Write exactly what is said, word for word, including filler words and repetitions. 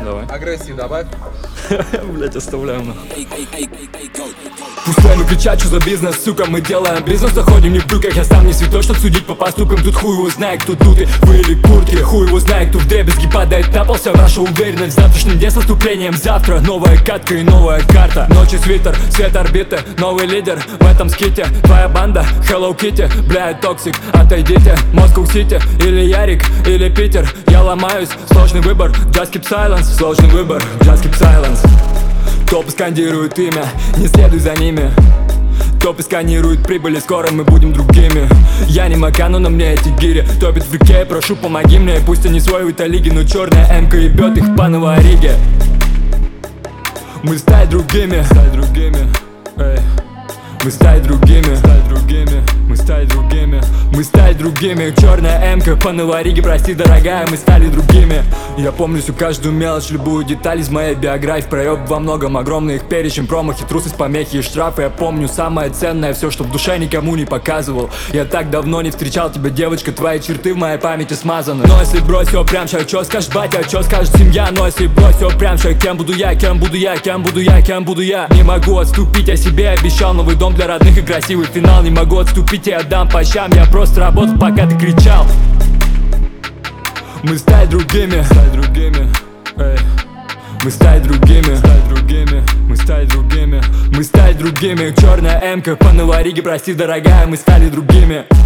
Давай. Агрессии добавь. Блять, оставляем нахуй. Пускай мы кричат, что за бизнес, сука, мы делаем бизнес. Заходим не в брюках, я сам не святой, чтоб судить по поступкам. Тут хуй его знает, кто тут и вы или куртки. Хуй его знает, кто вдребезги падает на пол. Вся наша уверенность в завтрашнем дне с наступлением завтра. Новая катка и новая карта. Ночи свитер, свет орбиты, новый лидер в этом ските. Твоя банда, Hello Kitty, бля, токсик, отойдите. Москва Сити, или Ярик, или Питер. Я ломаюсь, сложный выбор, just keep silence. Сложный выбор, just keep silence. Топы скандируют имя, не следуй за ними. Топы сканируют прибыли, скоро мы будем другими. Я не Мака, но на мне эти гири. Топит в реке, прошу, помоги мне. Пусть они свой в Италиге, но черная эмка ебет их по Новориге. Мы стать другими, стать другими, эй. Мы стать другими, стать другими, мы стать другими, мы стать другими. Черная эмка по Новориге, прости, дорогая, мы стали другими. Я помню всю каждую мелочь, любую деталь из моей биографии. Проеб во многом, огромный их перечень, промахи, трусость, помехи и штрафы. Я помню самое ценное, все, что в душе никому не показывал. Я так давно не встречал тебя, девочка, твои черты в моей памяти смазаны. Но если брось все прям сейчас, что скажет батя, что скажет семья. Но если брось все прям сейчас, кем буду я, кем буду я, кем буду я, кем буду я. Не могу отступить, я себе обещал новый дом для родных и красивый финал. Не могу отступить, я отдам по щам. Я просто работал, пока ты кричал. Мы стать другими, стать другими, эй. Мы стать другими, стать другими, мы стать другими, мы стать другими. Черная эмка по Новориге, прости, дорогая, мы стали другими.